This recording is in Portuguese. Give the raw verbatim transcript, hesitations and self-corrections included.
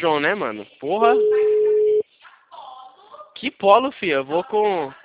João, né, mano? Porra. Que polo, filha. Eu vou com...